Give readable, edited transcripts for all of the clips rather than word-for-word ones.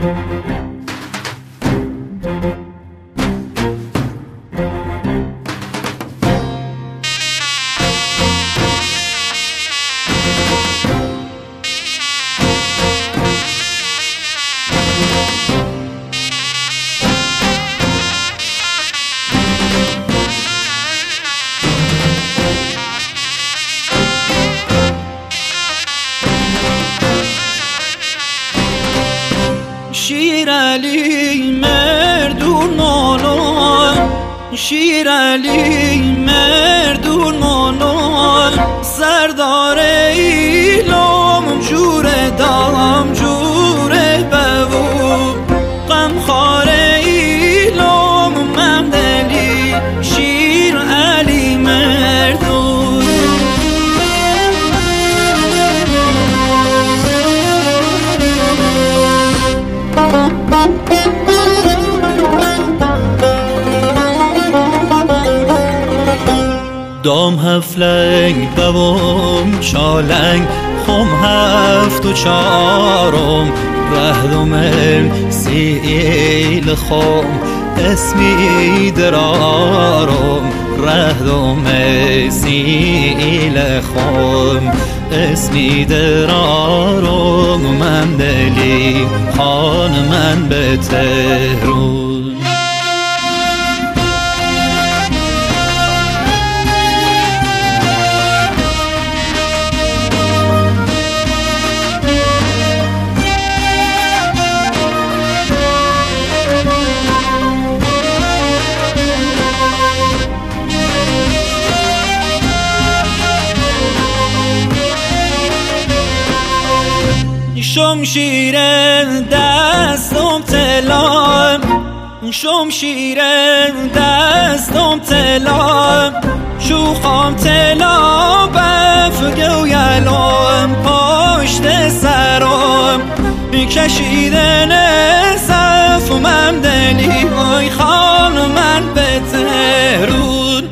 شیر علی مردون مانان، شیر علی مردون مانان، سردار ایلام جور دام جور ببو، غمخوار ایلام ممدلی، شیر علی مردون. دام هفلنگ دوم چالنگ خم هفت و چارم رهدم سیل خم اسمی درارم رهدم سیل خم اسمی درارم من دلی خان من به تهرون. شمشیر دستم طلا، شمشیر دستم طلا، شوخام طلا بفگویلم پشت سرم، کشیدن صف ممدلی آی خان من به تهرون.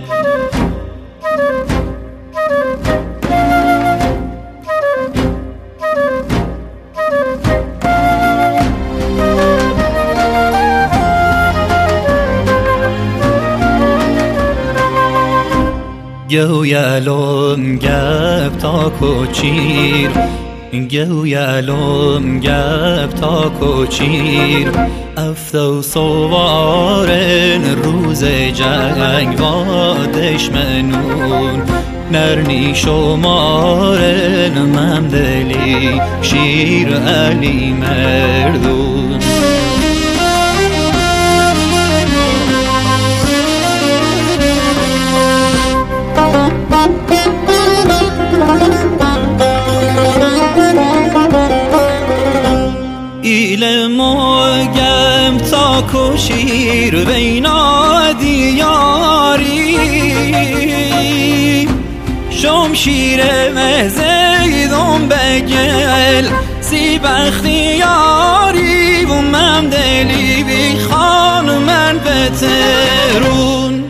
گویلم گپ تا کوچیر، گویلم گپ تا کوچیر، افتو سوارن روز جنگ و دشمنون، نرنی شمارن ممدلی شیر علی مردون. ایلموگم تا کشیر بینا دیاری، شمشیر مزیدم بگل سی بختیاری و ممدلی بی خان من به تهرون.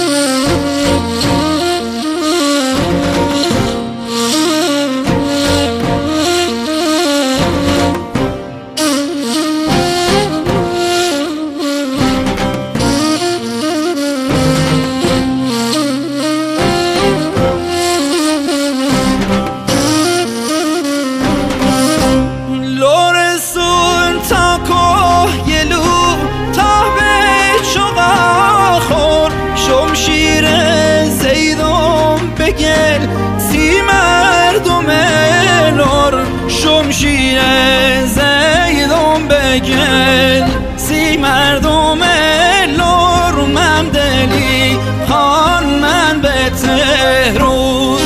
سی مردم لور شمشیر زیدم بگل، سی مردم لور ممدلی خان من به تهرون.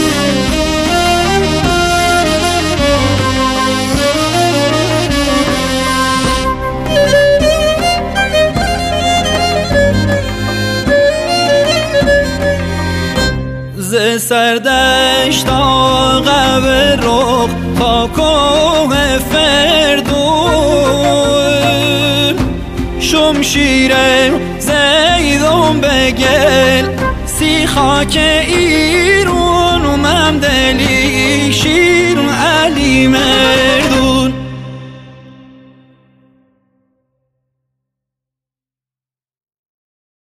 ز سردشت آقا به رخ تا کوه فردون، شمشیر زیدم بگل سی خاک ایرون و ممدلی شیر